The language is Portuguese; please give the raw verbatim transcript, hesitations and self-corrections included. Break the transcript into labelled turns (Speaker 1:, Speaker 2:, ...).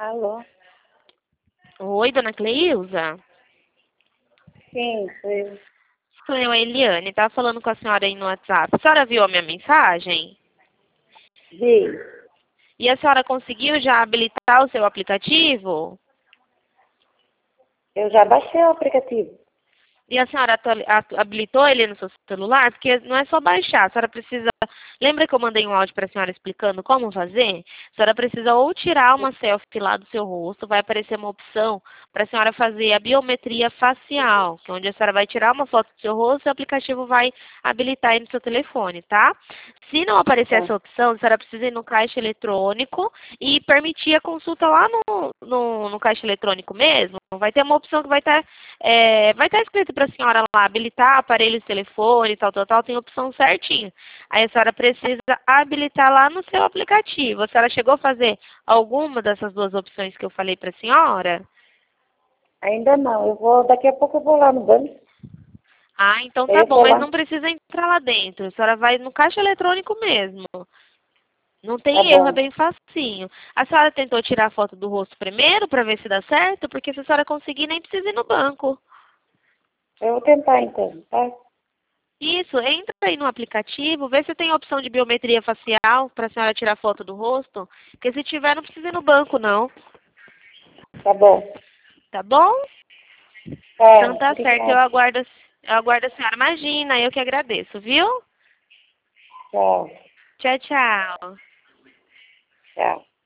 Speaker 1: Alô?
Speaker 2: Oi, dona Cleilza?
Speaker 1: Sim, sou eu.
Speaker 2: Sou eu, a Eliane. Estava falando com a senhora aí no WhatsApp. A senhora viu a minha mensagem?
Speaker 1: Vi.
Speaker 2: E a senhora conseguiu já habilitar o seu aplicativo?
Speaker 1: Eu já baixei o aplicativo.
Speaker 2: E a senhora atuali- atu- habilitou ele no seu celular? Porque não é só baixar. A senhora precisa... Lembra que eu mandei um áudio para a senhora explicando como fazer? A senhora precisa ou tirar uma selfie lá do seu rosto, vai aparecer uma opção para a senhora fazer a biometria facial, que é onde a senhora vai tirar uma foto do seu rosto e o aplicativo vai habilitar aí no seu telefone, tá? Se não aparecer
Speaker 1: Tá,
Speaker 2: essa opção, a senhora precisa ir no caixa eletrônico e permitir a consulta lá no, no, no caixa eletrônico mesmo. Vai ter uma opção que vai estar é, vai estar escrito para a senhora lá, habilitar aparelho de telefone, tal, tal, tal, tem opção certinho. Aí a senhora precisa habilitar lá no seu aplicativo. A senhora chegou a fazer alguma dessas duas opções que eu falei para a senhora?
Speaker 1: ainda não. Eu vou, daqui a pouco eu vou lá no banco.
Speaker 2: Ah, então
Speaker 1: Aí
Speaker 2: tá
Speaker 1: eu
Speaker 2: bom,
Speaker 1: vou
Speaker 2: mas
Speaker 1: lá.
Speaker 2: não precisa entrar lá dentro. A senhora vai no caixa eletrônico mesmo. Não
Speaker 1: Tá
Speaker 2: tem erro, é
Speaker 1: bom.
Speaker 2: bem facinho. A senhora tentou tirar a foto do rosto primeiro para ver se dá certo? Porque se a senhora conseguir, nem precisa ir no banco.
Speaker 1: Eu vou tentar então, tá?
Speaker 2: Isso, entra aí no aplicativo, vê se tem a opção de biometria facial para a senhora tirar foto do rosto. Porque se tiver, não precisa ir no banco, não.
Speaker 1: Tá bom.
Speaker 2: Tá bom?
Speaker 1: Tá,
Speaker 2: Então tá certo, eu
Speaker 1: obrigada.
Speaker 2: aguardo, eu aguardo a senhora. Imagina, eu que agradeço, viu?
Speaker 1: Tchau.
Speaker 2: Tchau, tchau.
Speaker 1: Tchau.